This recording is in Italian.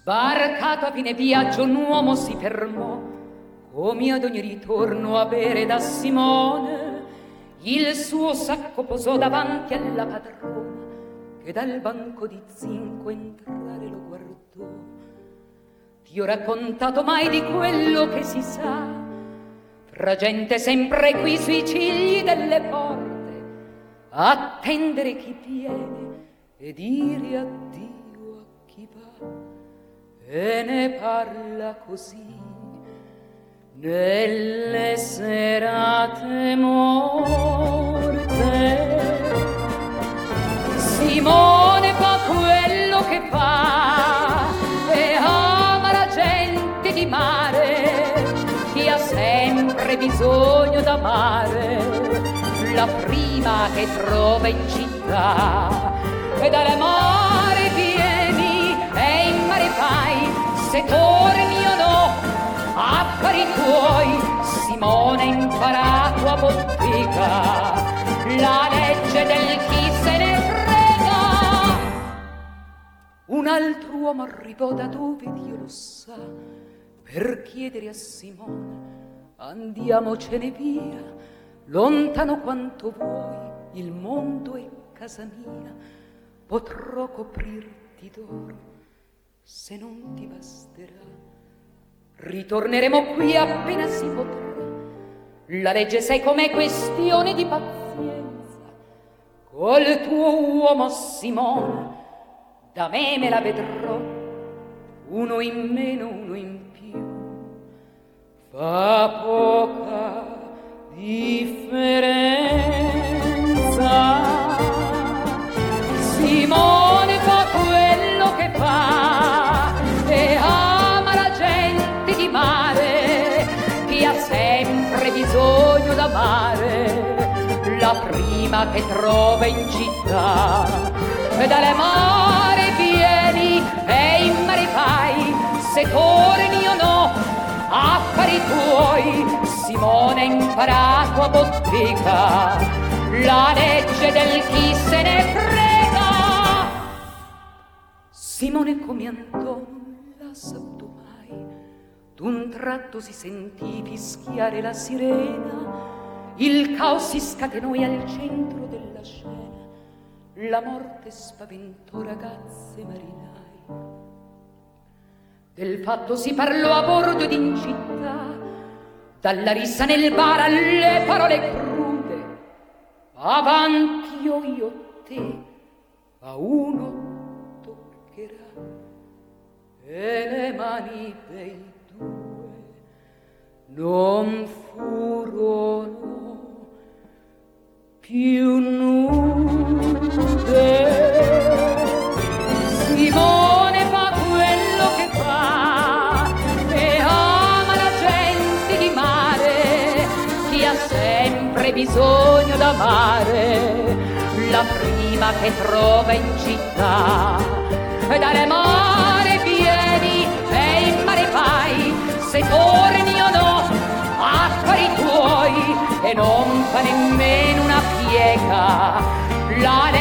Sbarcato a fine viaggio un uomo si fermò, come ad ogni ritorno a bere da Simone. Il suo sacco posò davanti alla padrona, che dal banco di zinco entrare lo guardò. Ti ho raccontato mai di quello che si sa, fra gente sempre qui sui cigli delle porte, attendere chi viene e dire addio a chi va. E ne parla così nelle serate morte. Simone fa quello che fa e ama la gente di mare, chi ha sempre bisogno d'amare, la prima che trova in città. E dalle mare vieni e in mare fai, se torni o no, affari tuoi. Simone ha imparato a bottega la legge del chi se ne frega. Un altro uomo arrivò da dove Dio lo sa, per chiedere a Simone: andiamocene via, lontano quanto vuoi, il mondo è casa mia. Potrò coprirti d'oro se non ti basterà. Ritorneremo qui appena si potrà. La legge sai com'è, questione di pazienza. Col tuo uomo Simone, da me la vedrò, uno in meno, uno in più, fa poca differenza. Simone fa quello che fa e ama la gente di mare, chi ha sempre bisogno d'amare, la prima che trova in città. E dalle mare vieni e in mare fai, se torni o no, affari tuoi. Simone ha imparato a bottega la legge del chi se ne frega. Simone come andò non la saputo mai, d'un tratto si sentì fischiare la sirena, il caos si scatenò e al centro della scena la morte spaventò ragazze marinai. Del fatto si parlò a bordo ed in città, dalla rissa nel bar alle parole crude: avanti io te, a uno e le mani dei due non furono più nude. Simone fa quello che fa e ama la gente di mare, chi ha sempre bisogno d'amare, la prima che trova in città. E dalle mare vieni e in mare fai, se torni o no, affari tuoi, e non fa nemmeno una piega la